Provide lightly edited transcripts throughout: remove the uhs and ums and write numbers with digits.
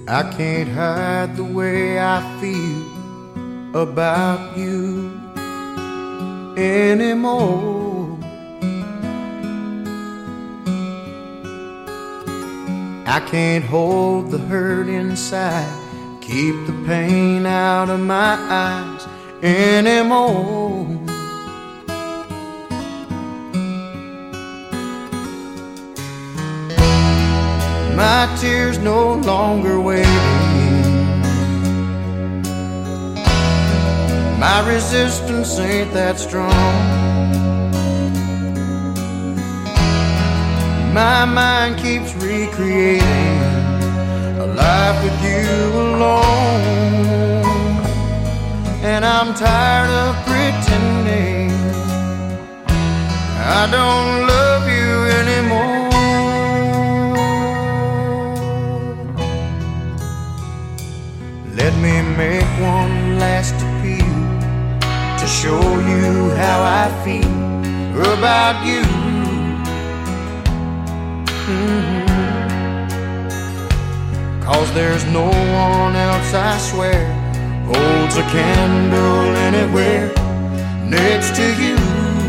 I can't hide the way I feel about you anymore. I can't hold the hurt inside, keep the pain out of my eyes anymore. My tears no longer waiting. My resistance ain't that strong. My mind keeps recreating a life with you alone. And I'm tired of pretending I don't love you anymore. Let me make one last appeal to show you how I feel about you. Cause there's no one else, I swear, holds a candle anywhere next to you.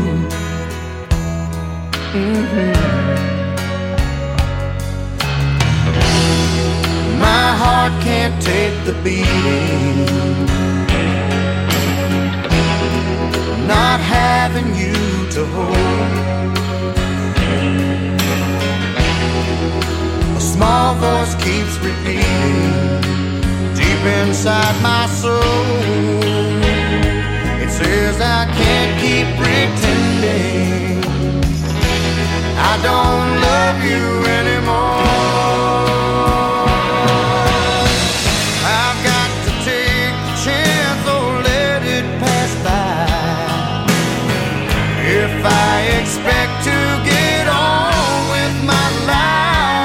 My heart can't take the beating, not having you to hold. A small voice keeps repeating deep inside my soul. It says I can't keep pretending I don't love you anymore. I've got to take the chance or let it pass by. If I expect to get on with my life,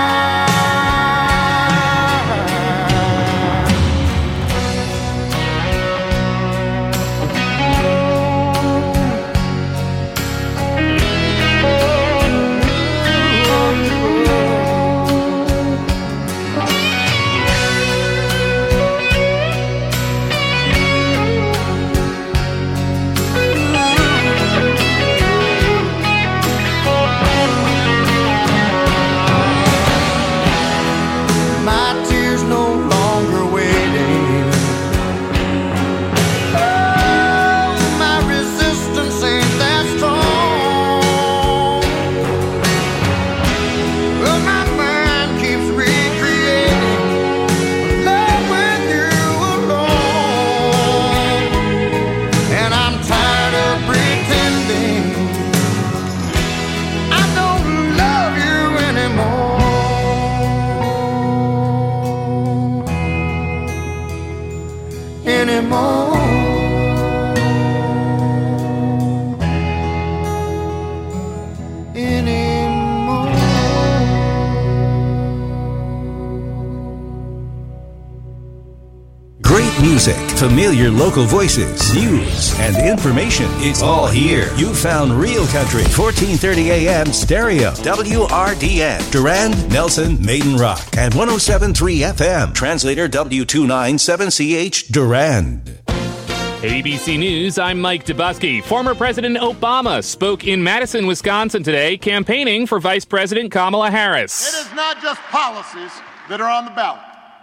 music, familiar local voices, news, and information. It's all here. You found Real Country, 1430 AM stereo, WRDN, Durand, Nelson, Maiden Rock, and 107.3 FM, translator W297CH, Durand. ABC News, I'm Mike Dubusky. Former President Obama spoke in Madison, Wisconsin today, campaigning for Vice President Kamala Harris. It is not just policies that are on the ballot.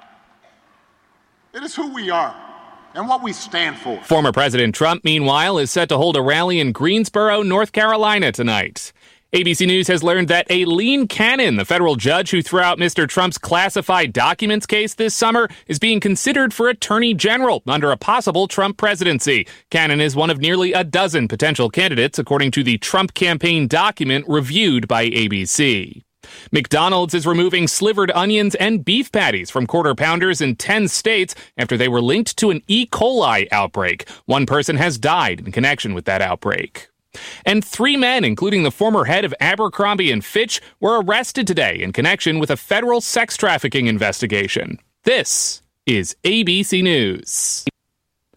It is who we are and what we stand for. Former President Trump, meanwhile, is set to hold a rally in Greensboro, North Carolina tonight. ABC News has learned that Aileen Cannon, the federal judge who threw out Mr. Trump's classified documents case this summer, is being considered for attorney general under a possible Trump presidency. Cannon is one of nearly a dozen potential candidates, according to the Trump campaign document reviewed by ABC. McDonald's is removing slivered onions and beef patties from Quarter Pounders in 10 states after they were linked to an E. coli outbreak. One person has died in connection with that outbreak. And 3 men, including the former head of Abercrombie & Fitch, were arrested today in connection with a federal sex trafficking investigation. This is ABC News.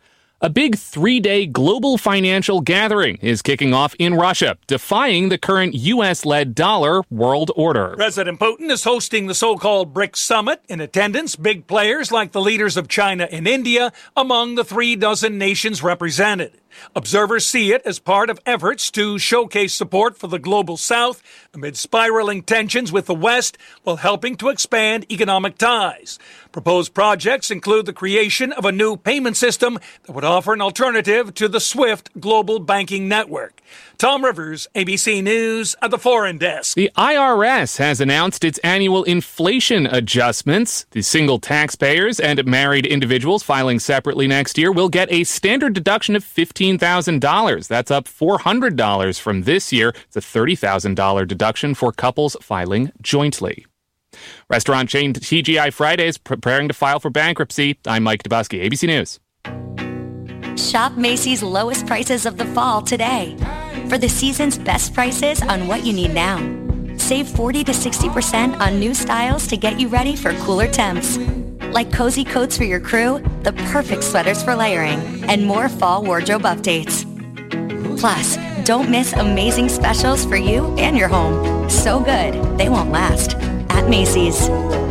A big 3-day global financial gathering is kicking off in Russia, defying the current U.S.-led dollar world order. President Putin is hosting the so-called BRICS summit. In attendance, big players like the leaders of China and India among the 36 nations represented. Observers see it as part of efforts to showcase support for the global South amid spiraling tensions with the West while helping to expand economic ties. Proposed projects include the creation of a new payment system that would offer an alternative to the SWIFT global banking network. Tom Rivers, ABC News at the Foreign Desk. The IRS has announced its annual inflation adjustments. The single taxpayers and married individuals filing separately next year will get a standard deduction of $15,000. That's up $400 from this year. It's a $30,000 deduction for couples filing jointly. Restaurant chain TGI Fridays preparing to file for bankruptcy. I'm Mike Dubusky, ABC News. Shop Macy's lowest prices of the fall today. For the season's best prices on what you need now. Save 40 to 60% on new styles to get you ready for cooler temps. Like cozy coats for your crew, the perfect sweaters for layering, and more fall wardrobe updates. Plus, don't miss amazing specials for you and your home. So good, they won't last. At Macy's.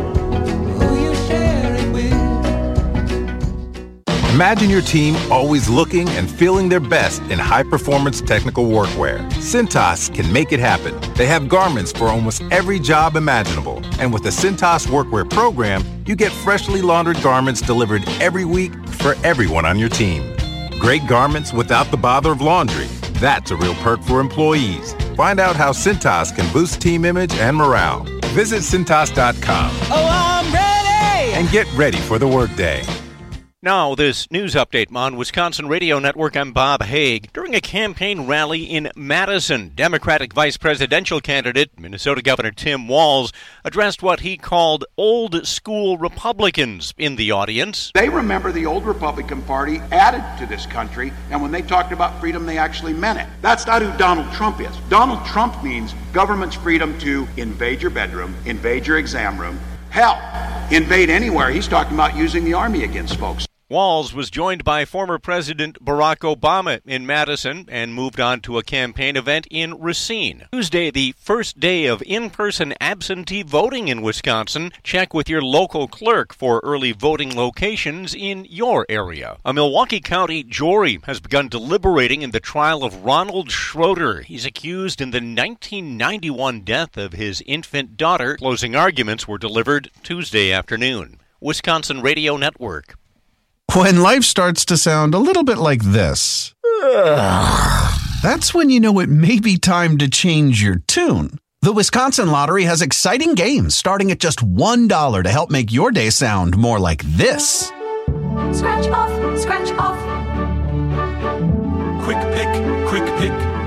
Imagine your team always looking and feeling their best in high-performance technical workwear. Cintas can make it happen. They have garments for almost every job imaginable. And with the Cintas Workwear program, you get freshly laundered garments delivered every week for everyone on your team. Great garments without the bother of laundry. That's a real perk for employees. Find out how Cintas can boost team image and morale. Visit Cintas.com. Oh, I'm ready! And get ready for the workday. Now, this news update on Wisconsin Radio Network. I'm Bob Haig. During a campaign rally in Madison, Democratic vice presidential candidate, Minnesota Governor Tim Walz, addressed what he called old school Republicans in the audience. They remember the old Republican Party added to this country, and when they talked about freedom, they actually meant it. That's not who Donald Trump is. Donald Trump means government's freedom to invade your bedroom, invade your exam room, hell, invade anywhere. He's talking about using the army against folks. Walz was joined by former President Barack Obama in Madison and moved on to a campaign event in Racine. Tuesday, the first day of in-person absentee voting in Wisconsin. Check with your local clerk for early voting locations in your area. A Milwaukee County jury has begun deliberating in the trial of Ronald Schroeder. He's accused in the 1991 death of his infant daughter. Closing arguments were delivered Tuesday afternoon. Wisconsin Radio Network. When life starts to sound a little bit like this, that's when you know it may be time to change your tune. The Wisconsin Lottery has exciting games starting at just $1 to help make your day sound more like this. Scratch off, scratch off. Quick pick, quick pick.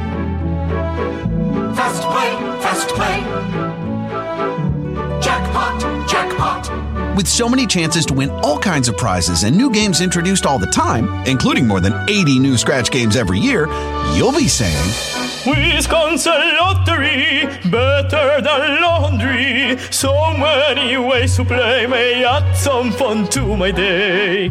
Fast play, fast play. Jackpot, jackpot. With so many chances to win all kinds of prizes and new games introduced all the time, including more than 80 new scratch games every year, you'll be saying, Wisconsin Lottery, better than laundry. So many ways to play may add some fun to my day.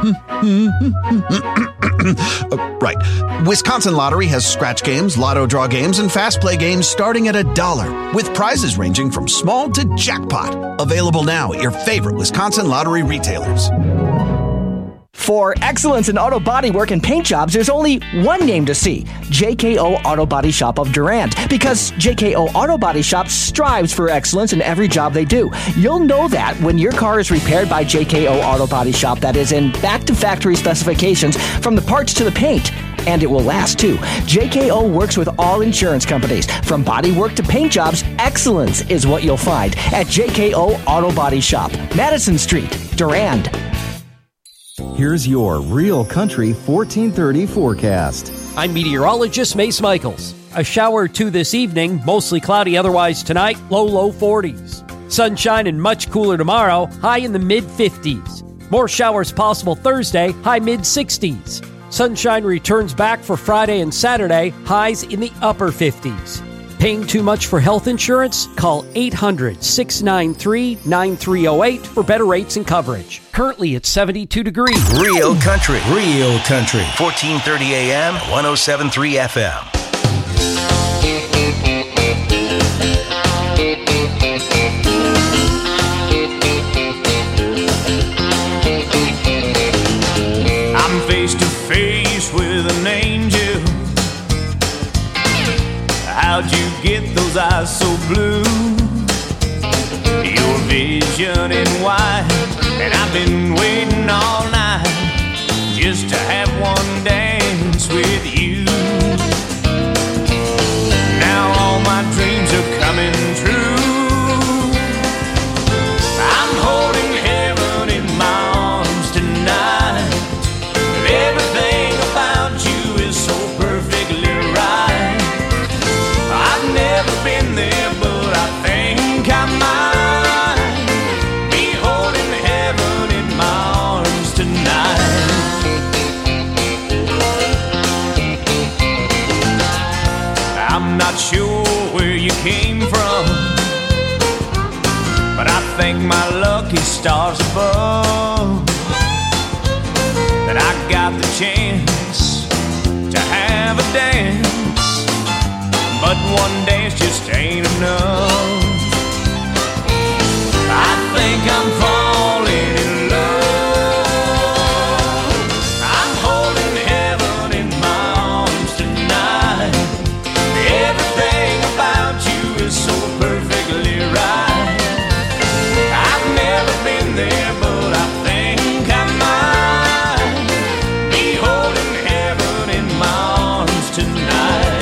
Right. Wisconsin Lottery has scratch games, lotto draw games, and fast play games starting at $1, with prizes ranging from small to jackpot. Available now at your favorite Wisconsin Lottery retailers. For excellence in auto body work and paint jobs, there's only one name to see, JKO Auto Body Shop of Durand. Because JKO Auto Body Shop strives for excellence in every job they do. You'll know that when your car is repaired by JKO Auto Body Shop that is in back-to-factory specifications from the parts to the paint. And it will last, too. JKO works with all insurance companies. From body work to paint jobs, excellence is what you'll find at JKO Auto Body Shop, Madison Street, Durand. Here's your Real Country 1430 forecast. I'm meteorologist Mace Michaels. A shower or two this evening, mostly cloudy otherwise tonight, low 40s. Sunshine and much cooler tomorrow, high in the mid-50s. More showers possible Thursday, high mid-60s. Sunshine returns back for Friday and Saturday, highs in the upper 50s. Paying too much for health insurance? Call 800-693-9308 for better rates and coverage. Currently it's 72 degrees. Real country. 1430 AM, 107.3 FM. I'm face to face with an angel. How'd you get those eyes so blue? Your vision in white, and I've been waiting all night just to have one dance with you. Now all my dreams are coming true. I'm holding heaven in my arms tonight. Everything about you is so perfectly right. I've never been there, but I think I might be holding heaven in my arms tonight. I'm not sure where you came from, but I thank my lucky stars above that I got the chance to have a dance. But one dance just ain't enough. I think I'm falling in love. I'm holding heaven in my arms tonight. Everything about you is so perfectly right. I've never been there, but I think I might be holding heaven in my arms tonight.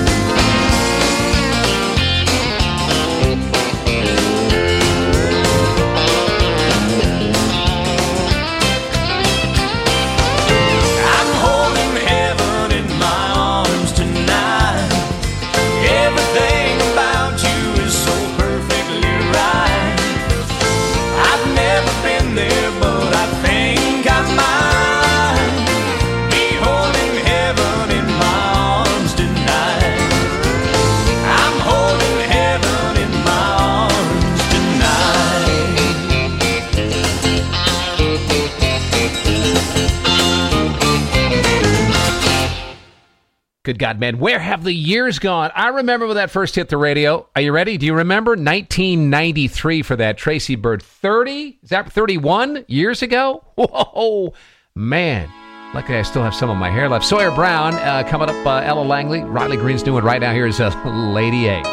Good God, man, where have the years gone? I remember when that first hit the radio. Are you ready? Do you remember 1993 for that? Tracy Byrd, 30? Is that 31 years ago? Whoa, man. Luckily, I still have some of my hair left. Sawyer Brown, coming up, Ella Langley. Riley Green's doing right now. Here's Lady A.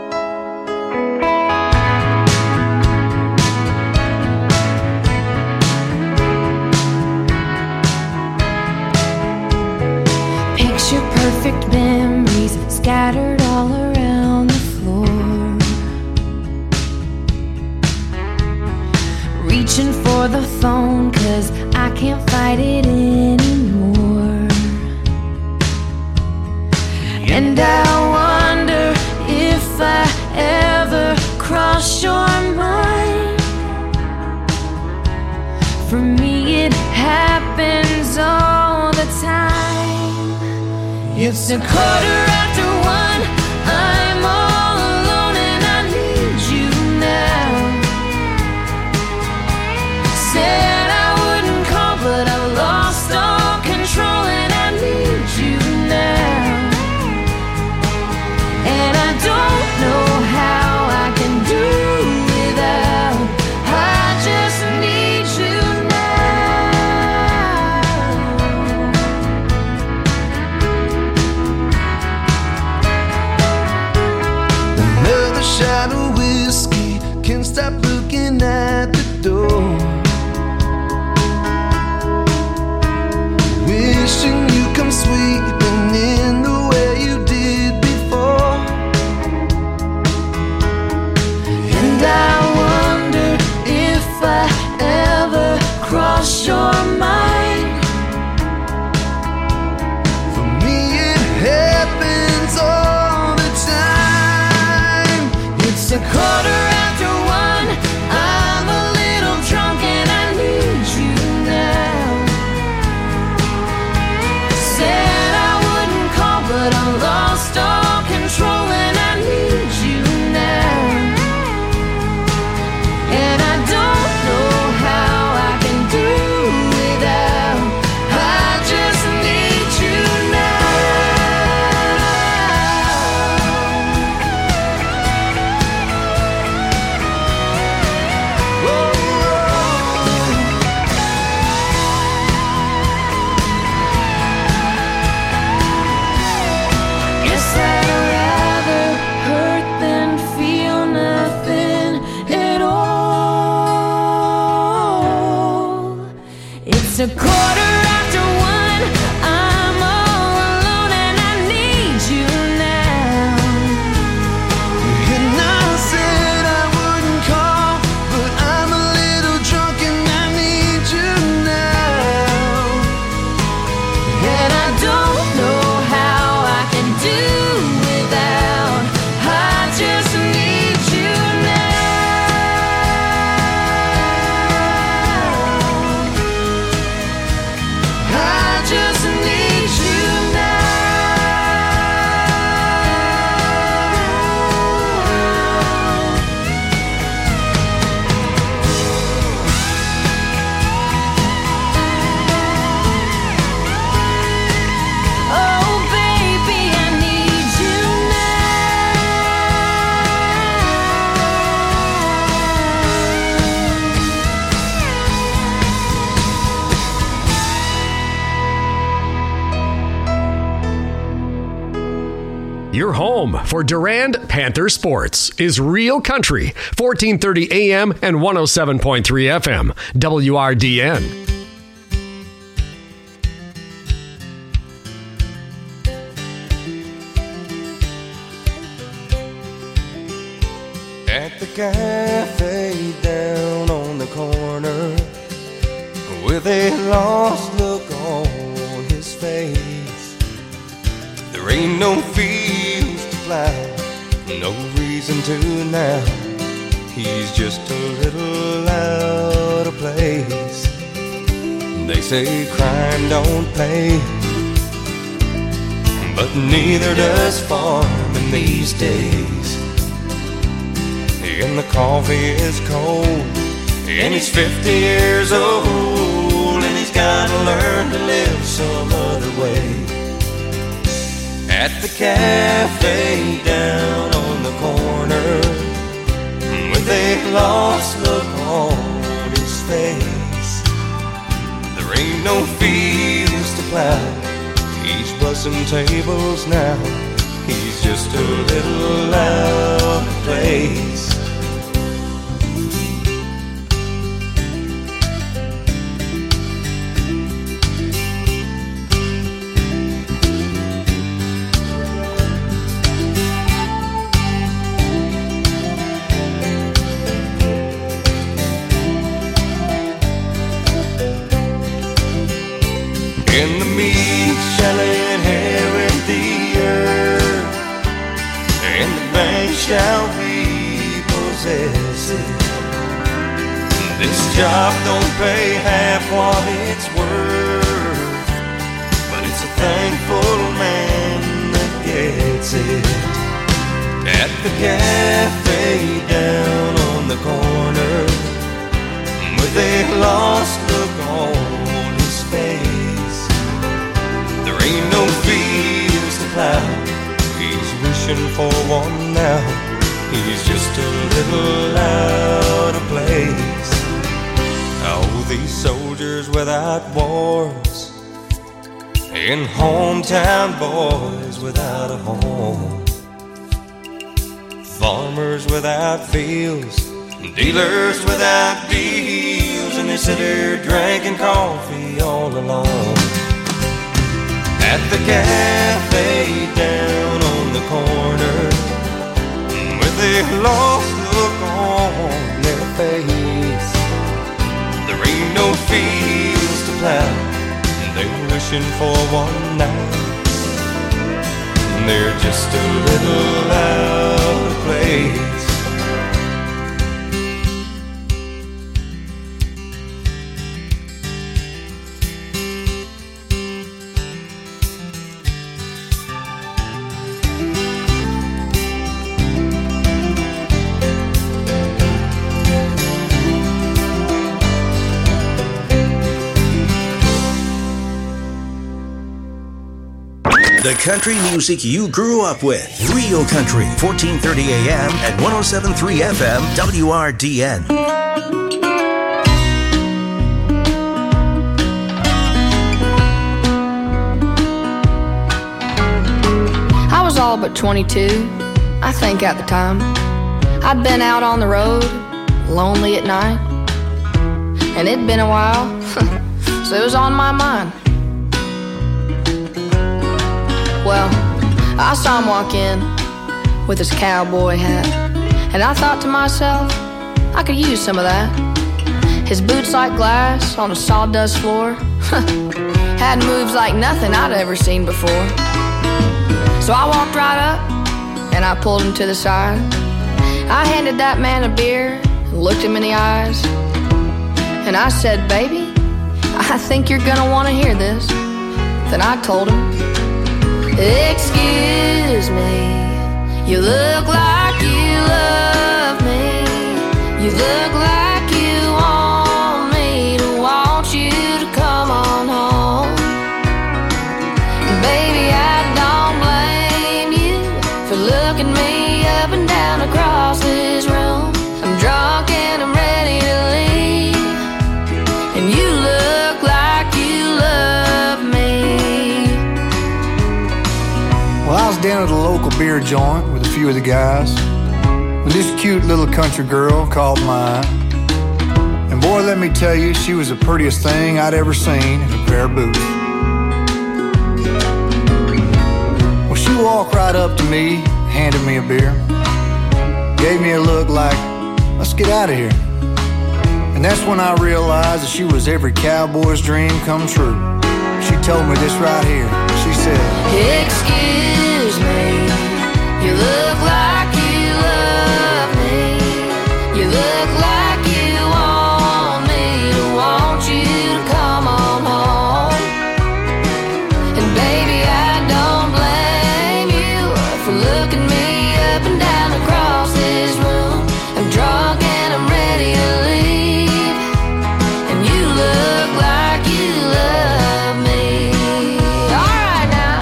Perfect memories scattered all around the floor. Reaching for the phone 'cause I can't fight it anymore. And I wonder if I ever cross your mind. For me it happens all the time. It's 1:15. I'm all alone and I need you now. Said I wouldn't call, but I've lost all control and I need you now. And I don't know how I can do without. I just need you now. Shot of whiskey, can't stop looking at the door. Wishing you come sweeping in the way you did before. And I wonder if I ever cross your mind. For me it happens all the time. It's 1:15. I'm a 1:15. I'm all alone and I need you now. And I said I wouldn't call, but I'm a little drunk and I need you now. And I don't know how I can do without. I just need you now. I just need you now. Oh, baby, I need you Your home for Durand Panther Sports is Real Country, 1430 AM and 107.3 FM, WRDN. At the cafe down on the corner, with a lost look on his face. There ain't no fields to plow, no reason to now. He's just a little out of place. They say crime don't pay, but neither does farming these days. And the coffee is cold, and he's 50 years old, and he's gotta learn to live some other way. At the cafe down on the corner, with a lost look on his face. There ain't no fields to plow, he's bussing tables now. He's just a little out of place. In the meek shall inherit the earth, and the bank shall repossess it. This job don't pay half what it's worth, but it's a thankful man that gets it. At the cafe down on the corner, with a lost look on his face. There ain't no fields to plow, he's wishing for one now. He's just a little out of place. Oh, these soldiers without wars, and hometown boys without a home, farmers without fields, dealers without deals, and they sit here drinking coffee all alone. At the cafe down on the corner, with a lost look on their face. There ain't no fields to plow, they're wishing for one now. They're just a little out of place. The country music you grew up with. Real Country, 1430 AM and 107.3 FM, WRDN. I was all but 22, I think at the time. I'd been out on the road, lonely at night. And it'd been a while so it was on my mind. Well, I saw him walk in with his cowboy hat, and I thought to myself, I could use some of that. His boots like glass on a sawdust floor had moves like nothing I'd ever seen before. So I walked right up and I pulled him to the side. I handed that man a beer and looked him in the eyes, and I said, baby, I think you're gonna want to hear this. Then I told him, excuse me, you look like you love me. You look like you want me to want you to come on home. And baby, I don't blame you for looking me up and down across this room. I'm drunk and I'm ready to leave, and you look like you love me. Well, I was down at a local beer joint with a few of the guys when this cute little country girl called mine. And boy, let me tell you, she was the prettiest thing I'd ever seen in a pair of boots. Well, she walked right up to me, handed me a beer, gave me a look like, let's get out of here. And that's when I realized that she was every cowboy's dream come true. She told me this right here. She said, excuse me, you look like you love me. You look like you want me to want you to come on home. And baby, I don't blame you for looking me up and down across this room. I'm drunk and I'm ready to leave, and you look like you love me. All right now.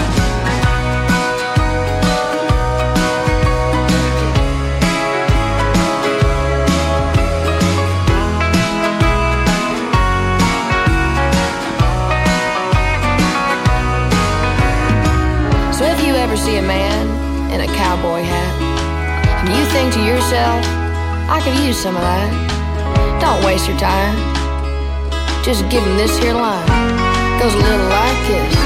So if you ever see a man in a cowboy hat and you think to yourself, I could use some of that, don't waste your time. Just give him this here line. Goes a little like this.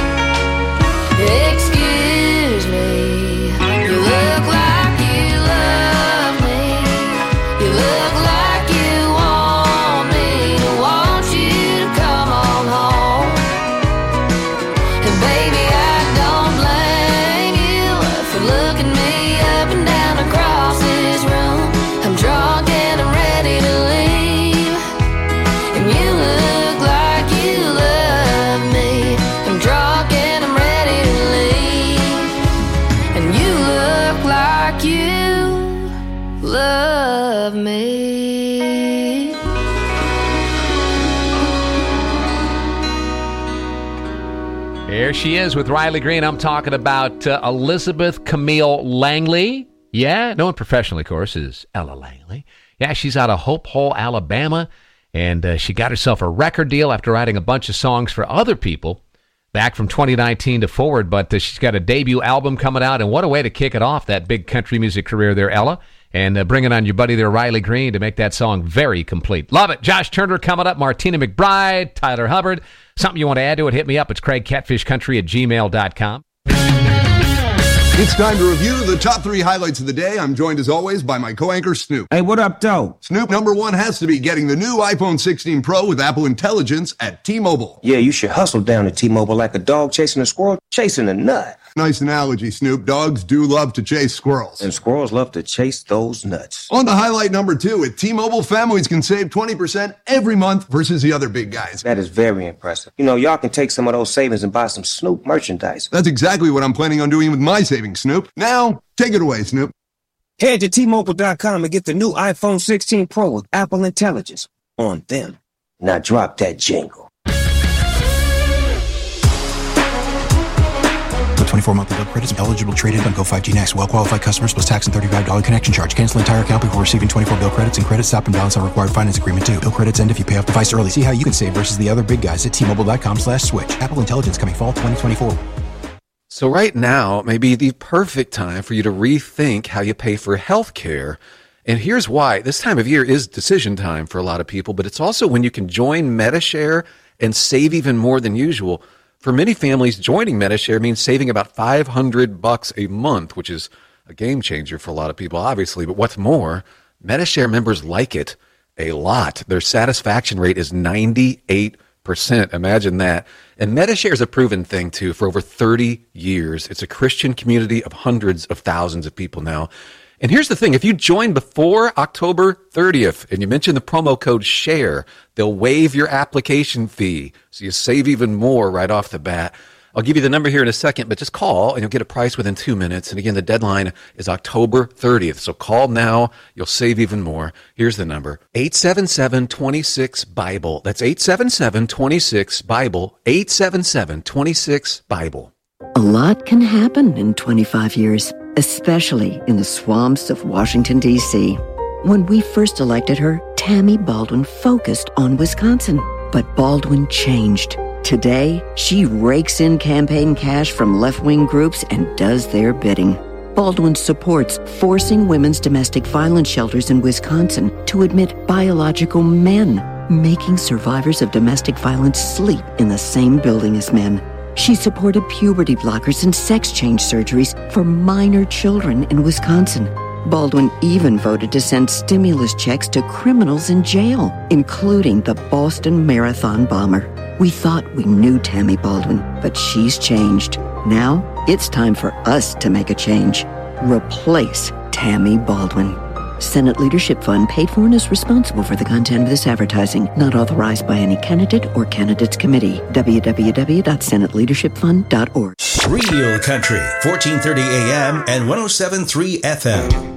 Excuse me, you look like you love me. You look like you want me to want you to come on home. And baby, I don't blame you for looking me up and down across this room. I'm drunk and I'm ready to leave, and you look like you love me. I'm drunk and I'm ready to leave, and you look like you love me. There she is with Riley Green. I'm talking about Elizabeth Camille Langley. Yeah, known professionally, of course, as Ella Langley. Yeah, she's out of Hope Hole, Alabama, and she got herself a record deal after writing a bunch of songs for other people back from 2019 to forward, but she's got a debut album coming out, and what a way to kick it off, that big country music career there, Ella, and bringing on your buddy there, Riley Green, to make that song very complete. Love it. Josh Turner coming up, Martina McBride, Tyler Hubbard. Something you want to add to it, hit me up. It's CraigCatfishCountry@gmail.com. It's time to review the top 3 highlights of the day. I'm joined, as always, by my co-anchor, Snoop. Hey, what up, though? Snoop, number 1 has to be getting the new iPhone 16 Pro with Apple Intelligence at T-Mobile. Yeah, you should hustle down to T-Mobile like a dog chasing a squirrel, chasing a nut. Nice analogy, Snoop. Dogs do love to chase squirrels. And squirrels love to chase those nuts. On to highlight number 2, at T-Mobile, families can save 20% every month versus the other big guys. That is very impressive. You know, y'all can take some of those savings and buy some Snoop merchandise. That's exactly what I'm planning on doing with my savings, Snoop. Now, take it away, Snoop. Head to T-Mobile.com and get the new iPhone 16 Pro with Apple Intelligence on them. Now drop that jingle. 24 monthly bill credits. Eligible trade-in on Go 5G Next. Well-qualified customers plus tax and $35 connection charge. Cancel entire account before receiving 24 bill credits, and credit stop and balance on required finance agreement too. Bill credits end if you pay off device early. See how you can save versus the other big guys at T-Mobile.com/switch. Apple Intelligence coming fall 2024. So right now may be the perfect time for you to rethink how you pay for health care. And here's why. This time of year is decision time for a lot of people, but it's also when you can join MediShare and save even more than usual. For many families, joining Medi-Share means saving about $500 a month, which is a game changer for a lot of people, obviously. But what's more, Medi-Share members like it a lot. Their satisfaction rate is 98%. Imagine that. And Medi-Share is a proven thing, too, for over 30 years. It's a Christian community of hundreds of thousands of people now. And here's the thing. If you join before October 30th and you mention the promo code SHARE, they'll waive your application fee. So you save even more right off the bat. I'll give you the number here in a second, but just call and you'll get a price within 2 minutes. And again, the deadline is October 30th. So call now. You'll save even more. Here's the number. 877-26-BIBLE. That's 877-26-BIBLE. 877-26-BIBLE. A lot can happen in 25 years, especially in the swamps of Washington, D.C. When we first elected her, Tammy Baldwin focused on Wisconsin. But Baldwin changed. Today, she rakes in campaign cash from left-wing groups and does their bidding. Baldwin supports forcing women's domestic violence shelters in Wisconsin to admit biological men, making survivors of domestic violence sleep in the same building as men. She supported puberty blockers and sex change surgeries for minor children in Wisconsin. Baldwin even voted to send stimulus checks to criminals in jail, including the Boston Marathon bomber. We thought we knew Tammy Baldwin, but she's changed. Now it's time for us to make a change. Replace Tammy Baldwin. Senate Leadership Fund paid for and is responsible for the content of this advertising, not authorized by any candidate or candidates committee. www.senateleadershipfund.org. Real Country, 1430 AM and 107.3 FM.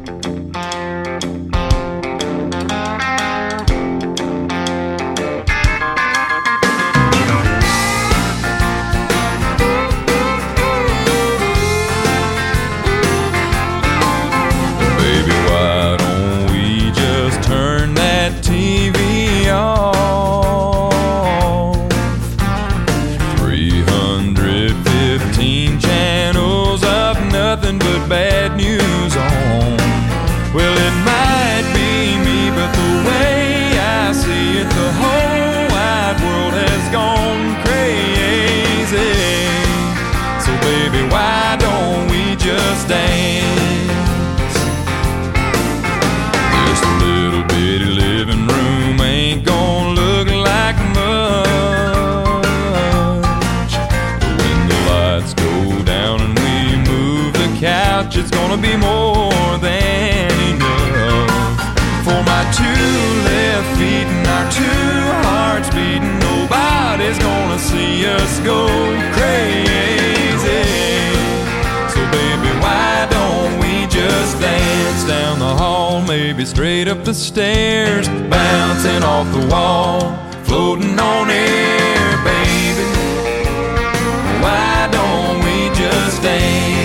It's gonna be more than enough for my two left feet and our two hearts beating. Nobody's gonna see us go crazy. So baby, why don't we just dance down the hall, maybe straight up the stairs, bouncing off the wall, floating on air, baby. Why don't we just dance?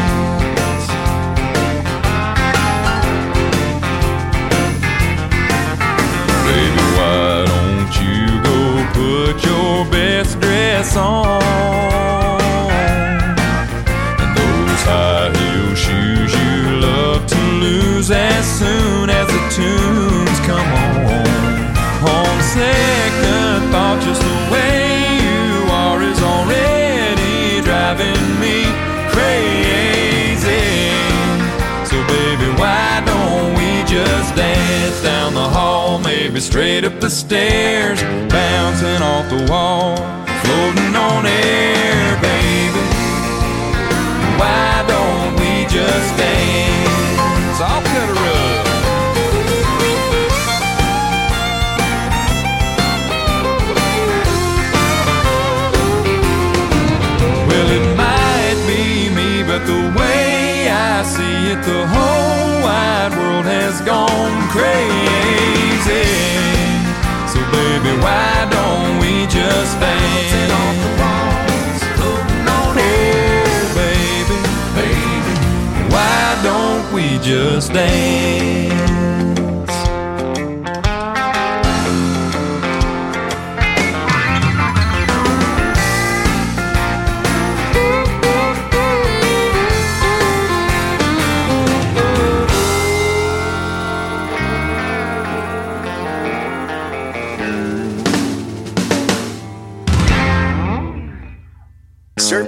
Why don't you go put your best dress on and those high heel shoes you love to lose as soon as the tunes come on. On second thought, just the way you are is already driving me crazy. So baby, why don't we just dance down the hall, maybe straight up the stairs, bouncing off the wall, floating on air, baby. Why don't we just dance? I'll cut her up. Well, it might be me, but the way I see it, the whole wide world has gone crazy. So baby, why don't we just dance? Off the walls, floating on air, baby, baby. Why don't we just dance?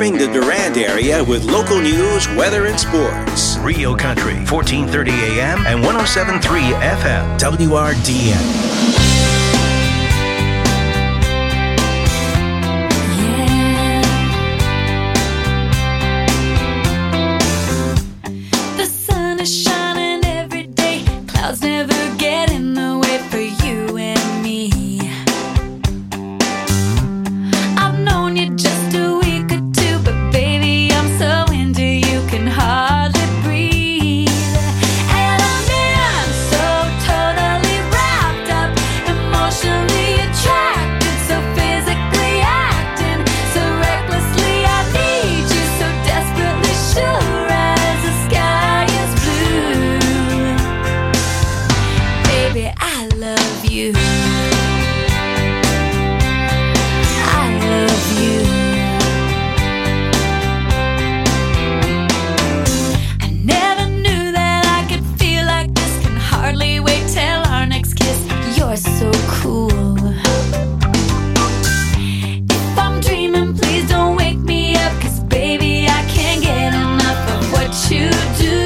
serving the Durand area with local news, weather, and sports. Real Country, 1430 AM and 107.3 FM, WRDN. Never get in the way for you and me. I've known you just a week or two, but baby, I'm so into you, can hardly breathe. And I'm in so totally wrapped up, emotionally attracted, so physically acting, so recklessly I need you, so desperately sure as the sky is blue. Baby, I love you. I love you. I never knew that I could feel like this. Can hardly wait till our next kiss. You're so cool. If I'm dreaming, please don't wake me up, 'cause baby, I can't get enough of what you do.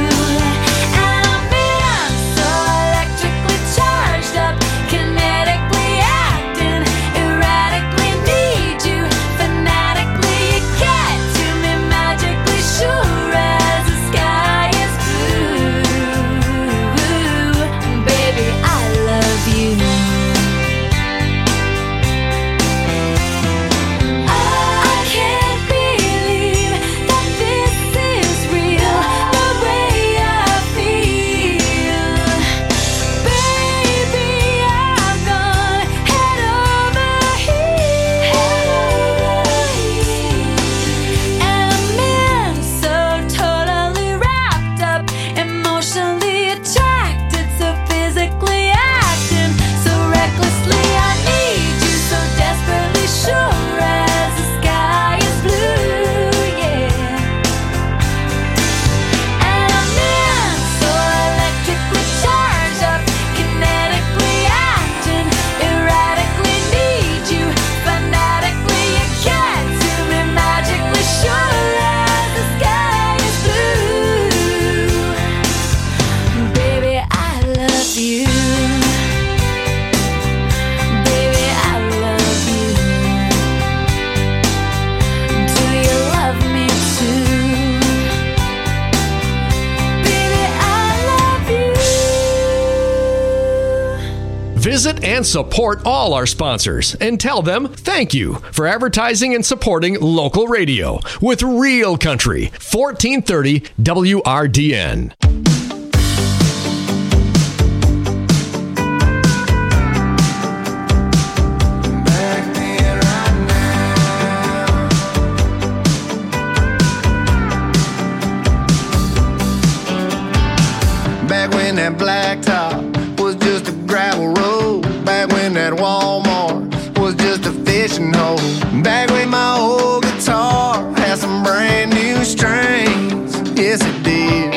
Visit and support all our sponsors and tell them thank you for advertising and supporting local radio with Real Country, 1430 WRDN. Back when that blacktop was just a gravel road. Back when that Walmart was just a fishing hole. Back when my old guitar had some brand new strings. Yes, it did.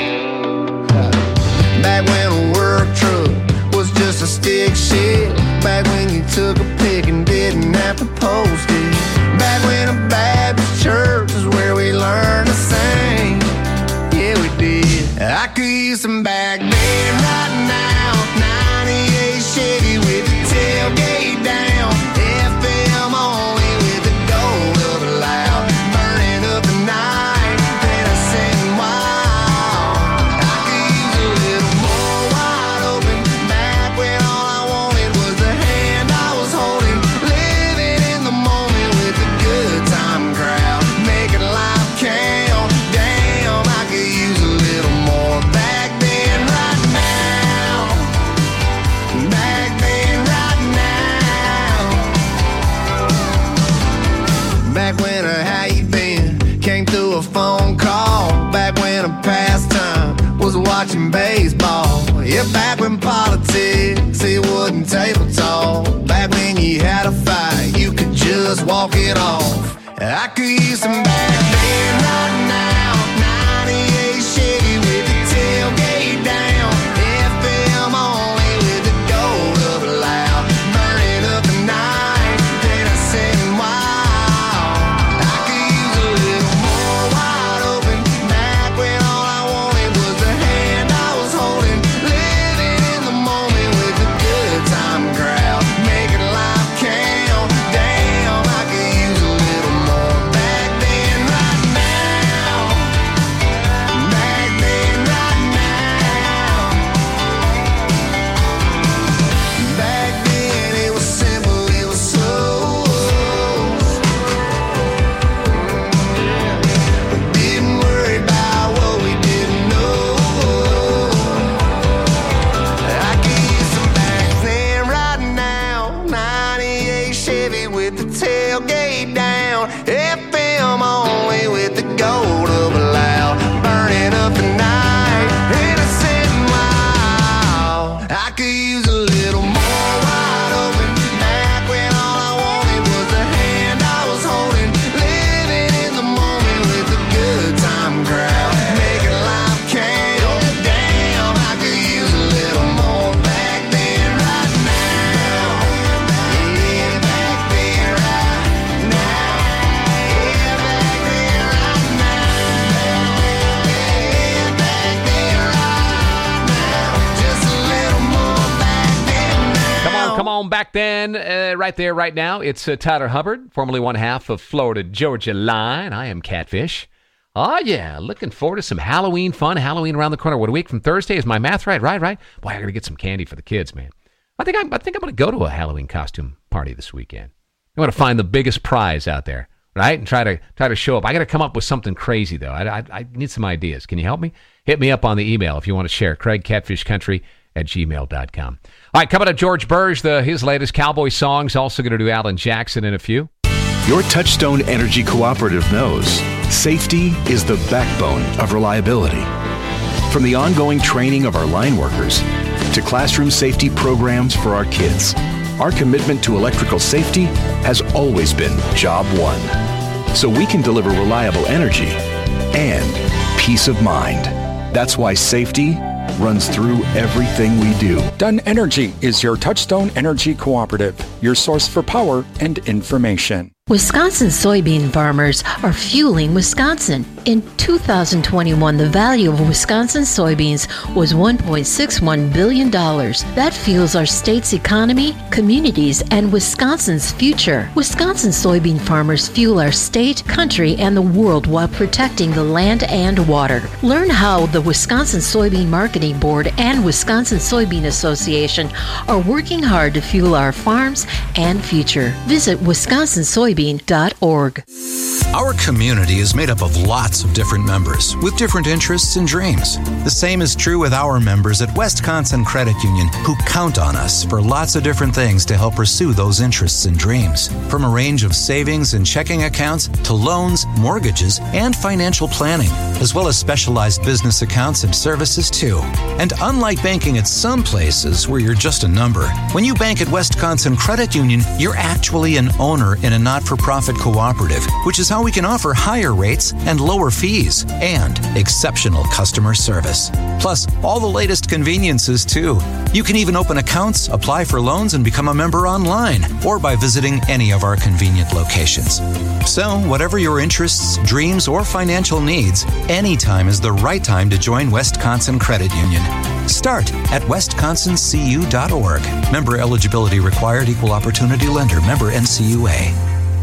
Back when a work truck was just a stick shift. Back when you took a pic and didn't have to post it. Back when a Baptist church is where we learned to sing. Yeah, we did. I could use some back then right now. 98 Chevy with the tailgate down. FM only with the gold of the loud. Burning up the night that I sat and wild. I could use a little more wide open. Back when all I wanted was the hand I was holding. Living in the moment with the good time crowd. Making life count. Damn, I could use a little more back then right now. Back then right now. Back when a how you been came through a phone call. Back when a pastime was watching baseball. Yeah, back when politics, it wasn't table talk. Back when you had a fight, you could just walk it off. I could use some back then right now. 98 Chevy with the tailgate down. FM only with the gold of the loud. Burning up the night that I sat and wild. I could use a little I could use a little more wide open. Back when all I wanted was the hand I was holding. Living in the moment with a good time crowd. Making life count. Damn, I could use a little more back then right now. Yeah, back then right now. Yeah, back then right now. Yeah, back then right now. Just a little more back then now. Come on, back then, right there, right now. It's Tyler Hubbard, formerly one half of Florida Georgia Line. I am Catfish. Oh, yeah, looking forward to some Halloween fun. Halloween around the corner. What, a week from Thursday? Is my math right? Right. Boy, I got to get some candy for the kids, man. I think I'm going to go to a Halloween costume party this weekend. I want to find the biggest prize out there, right? And try to show up. I got to come up with something crazy, though. I need some ideas. Can you help me? Hit me up on the email if you want to share. CraigCatfishCountry@gmail.com. All right, coming up, George Burge, his latest cowboy songs. Also going to do Alan Jackson in a few. Your Touchstone Energy Cooperative knows safety is the backbone of reliability. From the ongoing training of our line workers to classroom safety programs for our kids, our commitment to electrical safety has always been job one. So we can deliver reliable energy and peace of mind. That's why safety runs through everything we do. Dunn Energy is your Touchstone Energy Cooperative, your source for power and information. Wisconsin soybean farmers are fueling Wisconsin. In 2021, the value of Wisconsin soybeans was $1.61 billion. That fuels our state's economy, communities, and Wisconsin's future. Wisconsin soybean farmers fuel our state, country, and the world while protecting the land and water. Learn how the Wisconsin Soybean Marketing Board and Wisconsin Soybean Association are working hard to fuel our farms and future. Visit wisconsinsoybean.org. Our community is made up of lots of different members with different interests and dreams. The same is true with our members at Wisconsin Credit Union, who count on us for lots of different things to help pursue those interests and dreams. From a range of savings and checking accounts to loans, mortgages, and financial planning, as well as specialized business accounts and services too. And unlike banking at some places where you're just a number, when you bank at Wisconsin Credit Union, you're actually an owner in a not-for-profit cooperative, which is how we can offer higher rates and lower fees and exceptional customer service. Plus, all the latest conveniences, too. You can even open accounts, apply for loans, and become a member online or by visiting any of our convenient locations. So, whatever your interests, dreams, or financial needs, anytime is the right time to join Wisconsin Credit Union. Start at wisconsincu.org. Member eligibility required. Equal opportunity lender. Member NCUA.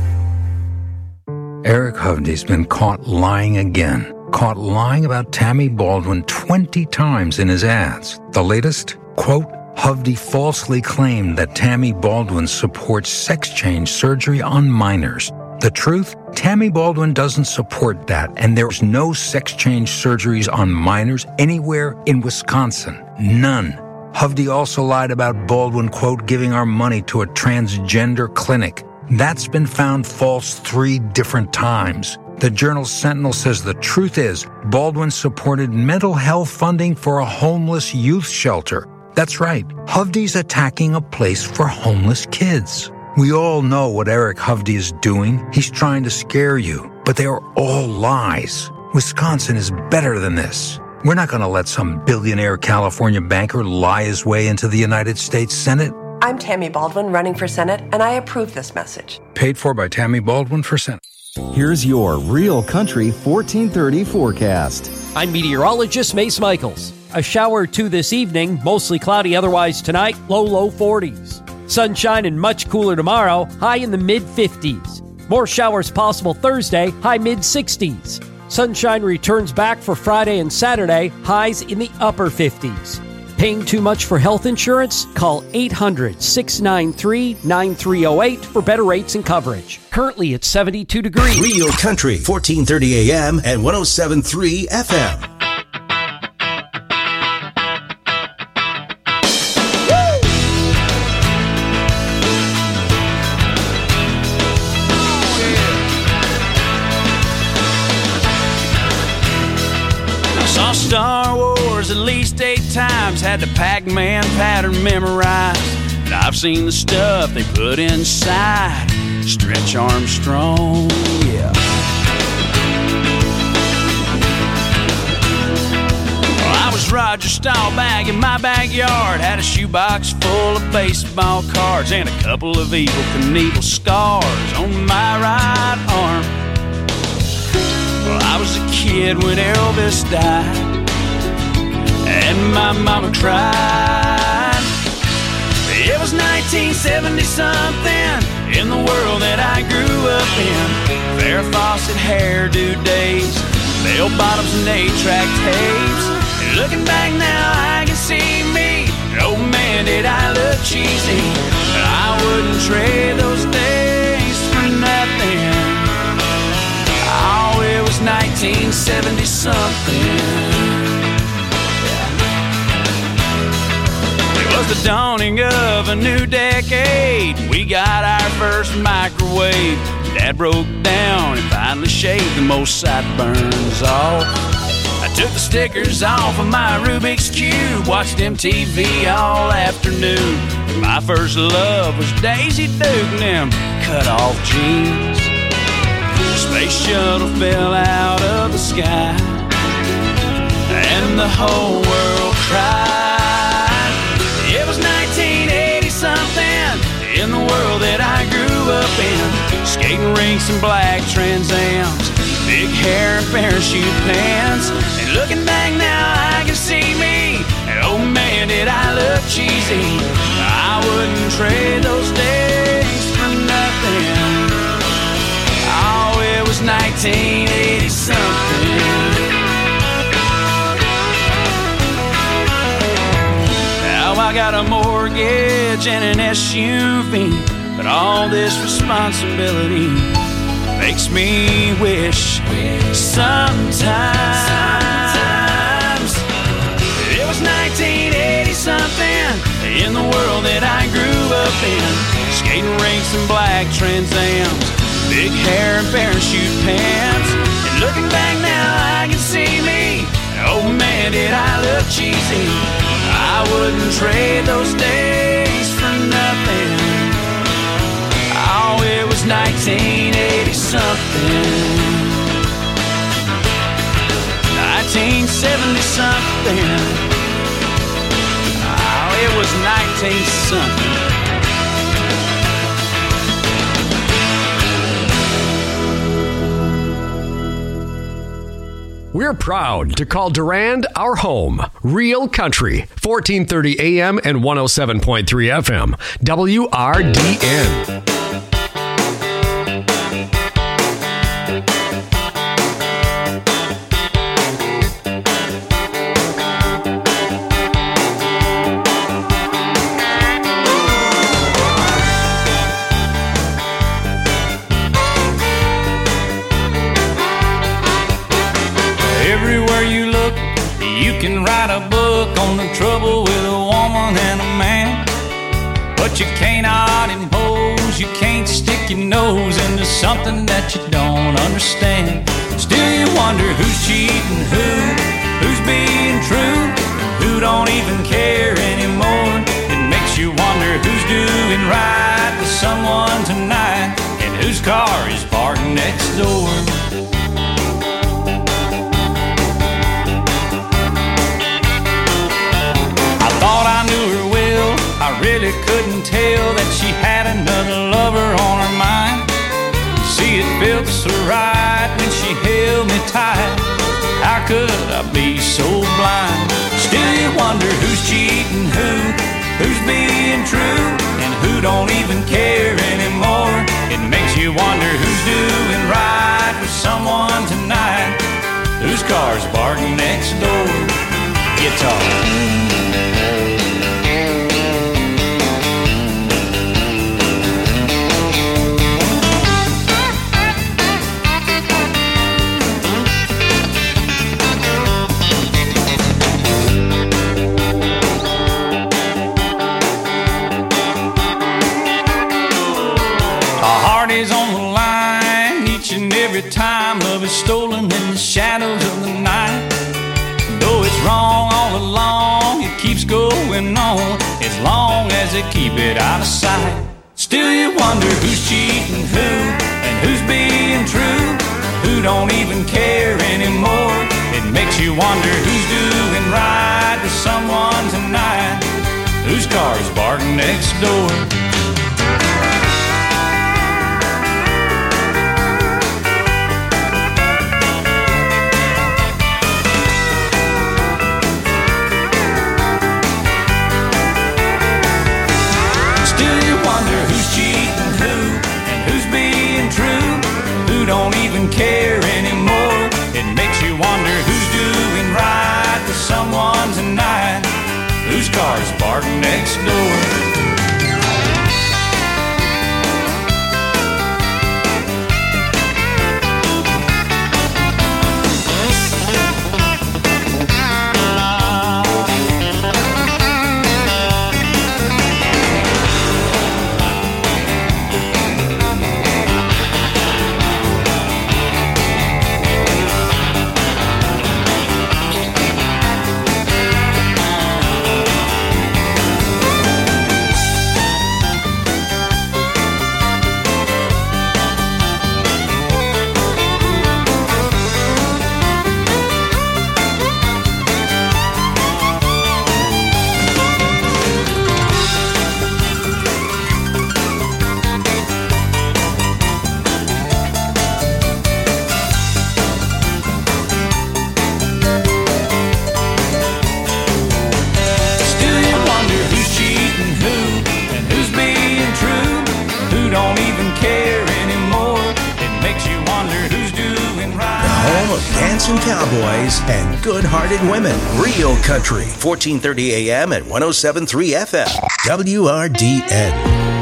Eric Hovde's been caught lying again. Caught lying about Tammy Baldwin 20 times in his ads. The latest, quote, Hovde falsely claimed that Tammy Baldwin supports sex change surgery on minors. The truth? Tammy Baldwin doesn't support that, and there's no sex change surgeries on minors anywhere in Wisconsin. None. Hovde also lied about Baldwin, quote, giving our money to a transgender clinic. That's been found false 3 different times. The Journal Sentinel says the truth is Baldwin supported mental health funding for a homeless youth shelter. That's right, Hovde's attacking a place for homeless kids. We all know what Eric Hovde is doing. He's trying to scare you, but they are all lies. Wisconsin is better than this. We're not going to let some billionaire California banker lie his way into the United States Senate. I'm Tammy Baldwin running for Senate, and I approve this message. Paid for by Tammy Baldwin for Senate. Here's your Real Country 1430 forecast. I'm meteorologist Mace Michaels. A shower or two this evening, mostly cloudy otherwise tonight, low 40s. Sunshine and much cooler tomorrow, high in the mid-50s. More showers possible Thursday, high mid-60s. Sunshine returns back for Friday and Saturday, highs in the upper 50s. Paying too much for health insurance? Call 800-693-9308 for better rates and coverage. Currently at 72 degrees. Real Country, 1430 AM and 107.3 FM. I saw Star Wars at least 8 times. times had the Pac-Man pattern memorized. And I've seen the stuff they put inside Stretch Armstrong, yeah. Well, I was Roger Staubach in my backyard. Had a shoebox full of baseball cards and a couple of Evel Knievel scars on my right arm. Well, I was a kid when Elvis died, and my mama cried. It was 1970-something in the world that I grew up in. Farrah Fawcett hairdo days, bell bottoms and 8-track tapes. And looking back now, I can see me. Oh man, did I look cheesy. But I wouldn't trade those days for nothing. Oh, it was 1970-something. The dawning of a new decade. We got our first microwave. Dad broke down and finally shaved the most sideburns off. I took the stickers off of my Rubik's Cube, watched MTV all afternoon. My first love was Daisy Duke and them cut-off jeans. The space shuttle fell out of the sky, and the whole world cried. It was 1980-something in the world that I grew up in. Skating rinks and black Trans Ams, big hair and parachute pants. And looking back now, I can see me. And oh man, did I look cheesy. I wouldn't trade those days for nothing. Oh, it was 1980-something. I got a mortgage and an SUV, but all this responsibility makes me wish sometimes it was 1980-something in the world that I grew up in. Skating rinks and black Trans Ams, big hair and parachute pants. And looking back now, I can see me. Oh man, did I look cheesy. I wouldn't trade those days for nothing. Oh, it was 1980-something. 1970-something. Oh, it was 19-something. We're proud to call Durand our home. Real Country, 1430 AM and 107.3 FM. WRDN. Everywhere you look, you can write a book on the trouble with a woman and a man. But you cannot impose, you can't stick your nose into something that you don't understand. Still you wonder who's cheating who's being true, who don't even care anymore. It makes you wonder who's doing right with someone tonight, and whose car is parked next door. Thought I knew her well, I really couldn't tell that she had another lover on her mind. See, it felt so right when she held me tight. How could I be so blind? Still you wonder who's cheating who's being true, and who don't even care anymore. It makes you wonder who's doing right with someone tonight, whose car's parked next door. Guitar. Every time love is stolen in the shadows of the night. Though it's wrong all along, it keeps moving on as long as they keep it out of sight. Still you wonder who's cheating who and who's being true, who don't even care anymore. It makes you wonder who's doing right to someone tonight, whose car's parked next door. Don't even care anymore. It makes you wonder who's doing right to someone tonight, whose car's parked next door. Cowboys and good-hearted women. Real Country, 1430 AM at 107.3 FM. WRDN.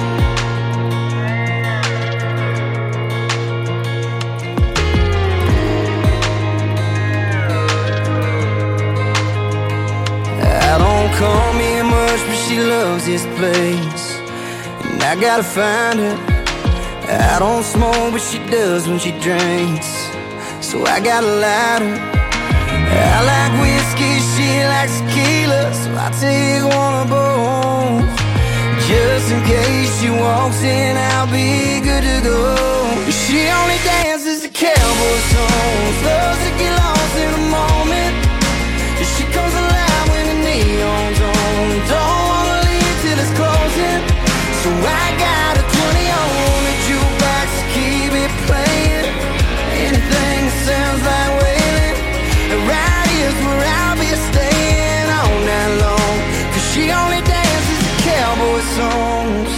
I don't call me much, but she loves this place, and I gotta find her. I don't smoke, but she does when she drinks, so I got a lighter. I like whiskey, she likes tequila, so I take one of both. Just in case she walks in, I'll be good to go. She only dances to cowboy songs, loves to get lost in the moment. She comes alive when the neon's on, don't wanna leave till it's closing. So I got a 20 on the jukebox to keep it playing. Anything that sounds like wailing, right here's where I'll be staying all night long. Cause she only dances to cowboy songs.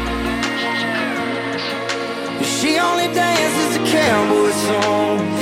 She only dances to cowboy songs.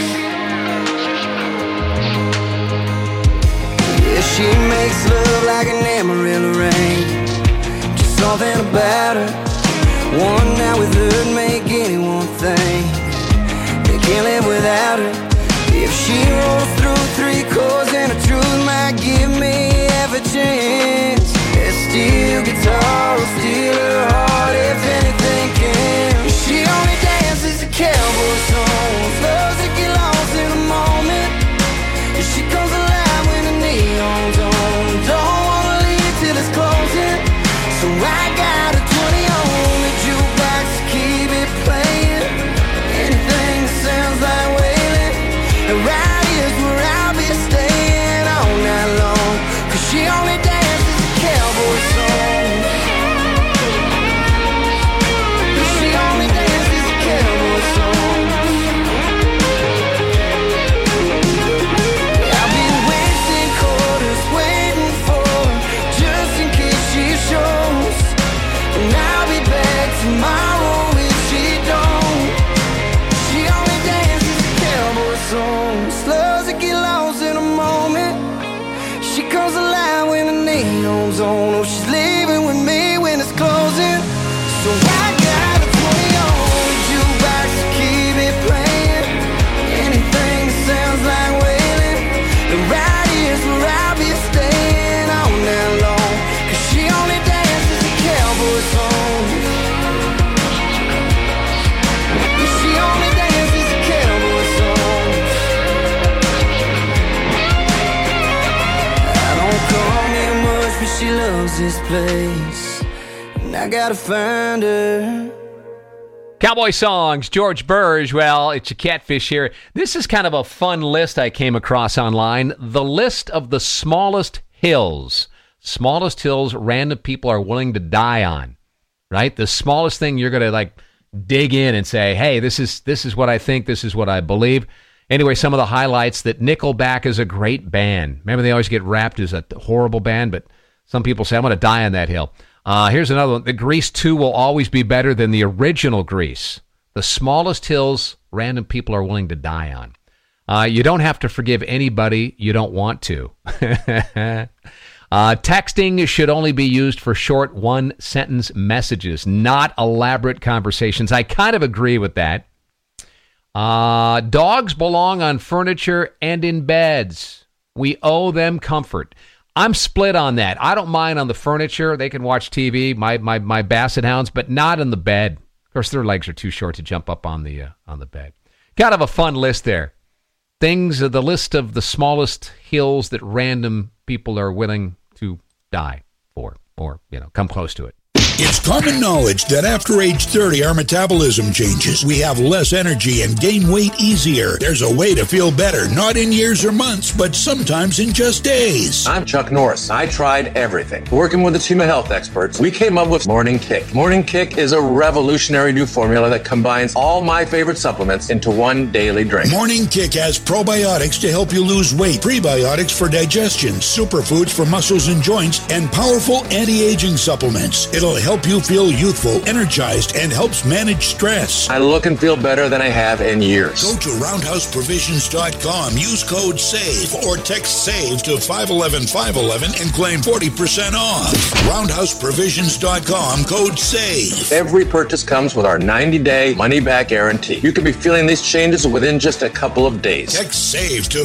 Yeah, she makes love like an Amarillo rain, just something about her. One night with her'd make anyone think they can't live without her. If she rolls through 3 chords and the truth might give me half a chance, that steel guitar will steal her heart if anything can. She only dances to cowboy songs, loves to get lost in the moment. She comes alive when the neon's on, don't wanna leave till it's closing. So I got a 20 on the jukebox to keep it playing. Anything that sounds like wailing, right here's where I'll be staying all night long. Cause she only dances this place, and I gotta find her. Cowboy songs, George Burge. Well, it's a catfish here. This is kind of a fun list I came across online. The list of the smallest hills. Smallest hills random people are willing to die on, right? The smallest thing you're going to dig in and say, hey, this is what I think, this is what I believe. Anyway, some of the highlights: that Nickelback is a great band. Remember, they always get rapped as a horrible band, but some people say, I'm going to die on that hill. Here's another one. The Grease 2 will always be better than the original Grease. The smallest hills random people are willing to die on. You don't have to forgive anybody you don't want to. Texting should only be used for short one-sentence messages, not elaborate conversations. I kind of agree with that. Dogs belong on furniture and in beds. We owe them comfort. I'm split on that. I don't mind on the furniture. They can watch TV, my basset hounds, but not in the bed. Of course, their legs are too short to jump up on the bed. Kind of a fun list there. The list of the smallest hills that random people are willing to die for, or come close to it. It's common knowledge that after age 30, our metabolism changes. We have less energy and gain weight easier. There's a way to feel better, not in years or months, but sometimes in just days. I'm Chuck Norris. I tried everything. Working with a team of health experts, we came up with Morning Kick. Morning Kick is a revolutionary new formula that combines all my favorite supplements into one daily drink. Morning Kick has probiotics to help you lose weight, prebiotics for digestion, superfoods for muscles and joints, and powerful anti-aging supplements. It'll help you feel youthful, energized, and helps manage stress. I look and feel better than I have in years. Go to roundhouseprovisions.com, use code SAVE, or text SAVE to 511-511 and claim 40% off. Roundhouseprovisions.com, code SAVE. Every purchase comes with our 90-day money-back guarantee. You could be feeling these changes within just a couple of days. Text SAVE to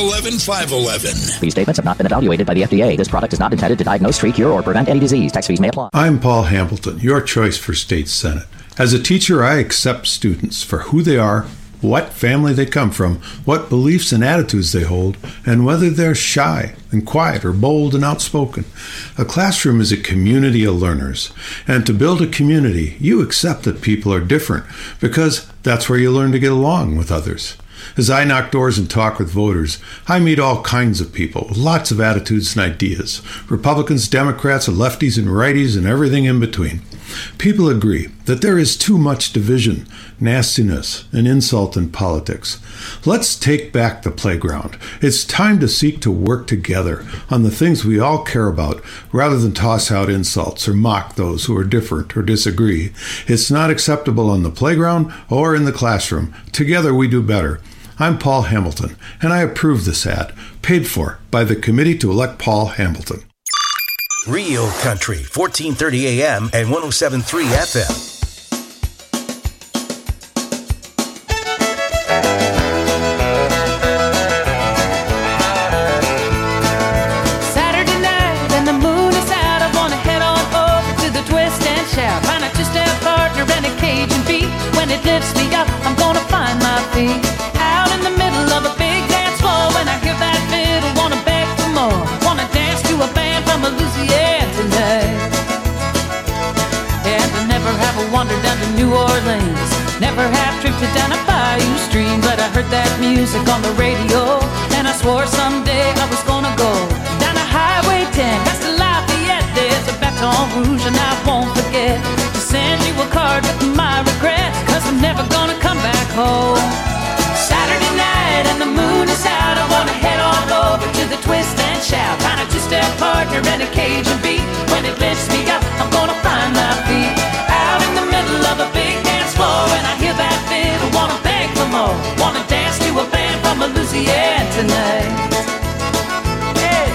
511-511. These statements have not been evaluated by the FDA. This product is not intended to diagnose, treat, cure, or prevent any disease. Tax fees may apply. I'm Paul Hamilton, your choice for state senate. As a teacher, I accept students for who they are, what family they come from, what beliefs and attitudes they hold, and whether they're shy and quiet or bold and outspoken. A classroom is a community of learners, and to build a community, you accept that people are different, because that's where you learn to get along with others. As I knock doors and talk with voters, I meet all kinds of people with lots of attitudes and ideas. Republicans, Democrats, lefties and righties, and everything in between. People agree that there is too much division, nastiness, and insult in politics. Let's take back the playground. It's time to seek to work together on the things we all care about, rather than toss out insults or mock those who are different or disagree. It's not acceptable on the playground or in the classroom. Together we do better. I'm Paul Hamilton, and I approve this ad, paid for by the Committee to Elect Paul Hamilton. Real Country, 1430 AM and 107.3 FM. Saturday night and the moon is out. I wanna head on over to the twist and shout. Find a two-step partner and a Cajun beat. When it lifts me up, I'm gonna find my feet. Out in the middle of a big dance floor. When I hear that fiddle, wanna beg for more. Wanna dance to a band from Louisiana tonight. And I never have wandered down to New Orleans. Never have drifted down a bayou stream. But I heard that music on the radio, and I swore someday I was gonna go down a Highway 10 past the Lafayette. There's a Baton Rouge and I won't forget to send you a card with my regrets, 'cause I'm never gonna come back home. Saturday night and the moon is out. I wanna head on over to the twist and shout. Find a two-step partner and a Cajun beat. When it lifts me up, I'm gonna find my feet. Out in the middle of a big dance floor, and I hear that fiddle, wanna beg for more. Wanna dance to a band from Louisiana tonight. Hey.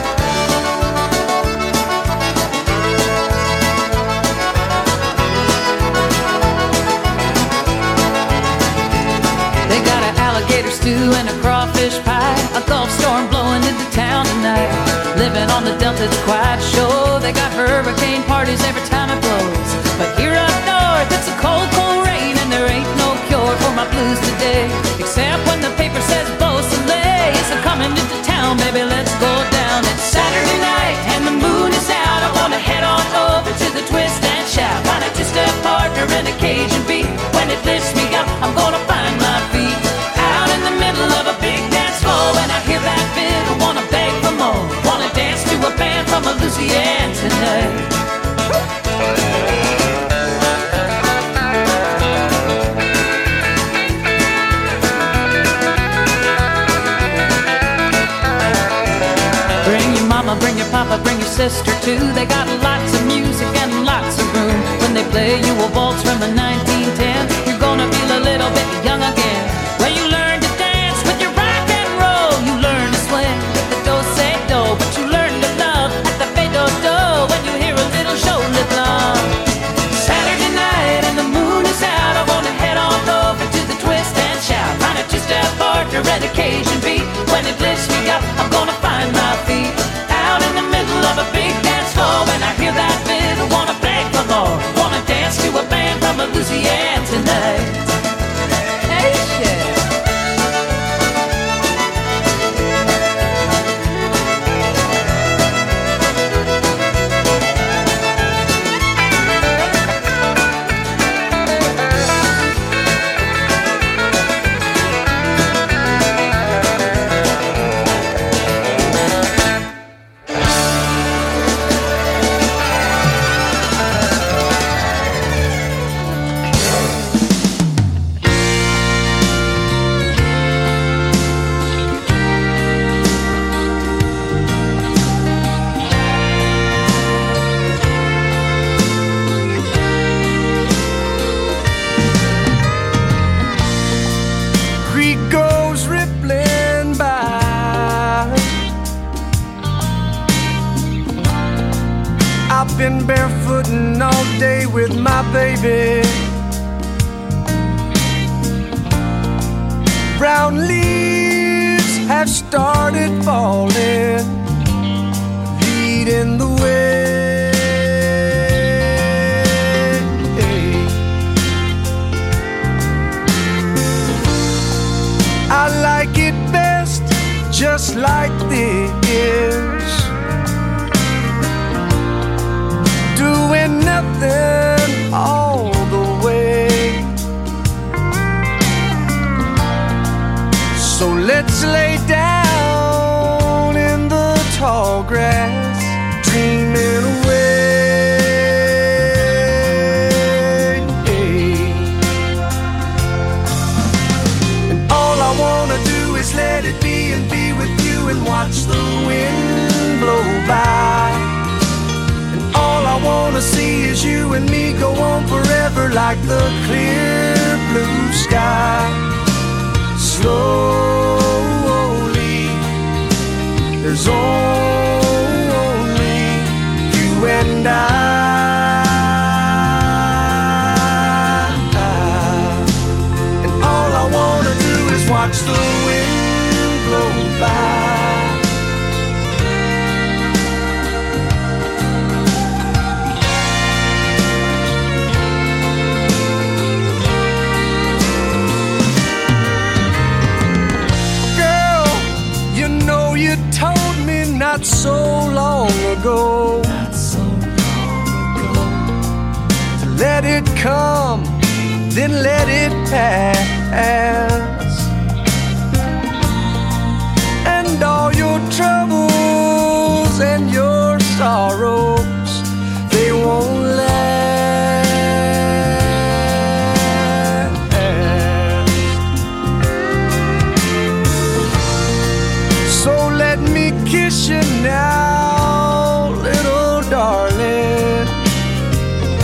They got an alligator stew and a crawfish pie. A Gulf storm blowing into town tonight. Living on the Delta, it's quite sure. They got hurricane parties every time it blows. But here up north, it's a cold, cold rain, and there ain't no cure for my blues today. Except when the paper says Beau Soleil is coming into town, baby, let's go down. It's Saturday night and the moon is out. I wanna your sister too. They got lots of music and lots of room. When they play you a waltz from a 1910, you're gonna feel a little bit young again. Well, you learn to dance with your rock and roll. You learn to swing with the do-say-do, but you learn to love at the fade-do-do when you hear a little show-lip love. Saturday night and the moon is out, I wanna head on over to the twist and shout. Find a two-step partner and occasion beat. When it lifts me up, I'm gonna find my feet out in the middle of a big dance floor. When I hear that fiddle, wanna beg for more. Wanna dance to a band from Louisiana tonight. Hey, shit. Creek goes rippling by. I've been barefooting all day with my baby. Brown leaves have started falling, leading the way. I like it best just like this, doing nothing all the way. So let's lay down in the tall grass, dreaming away. And all I wanna do is let it be and be with you and watch the wind blow by. And all I wanna see is you and me go on forever like the clear blue sky. Slowly, there's only you and I. And all I wanna do is watch the wind blow by. You told me not so long ago, to let it come, then let it pass. And all your troubles and your sorrows, they won't last. So let me kiss you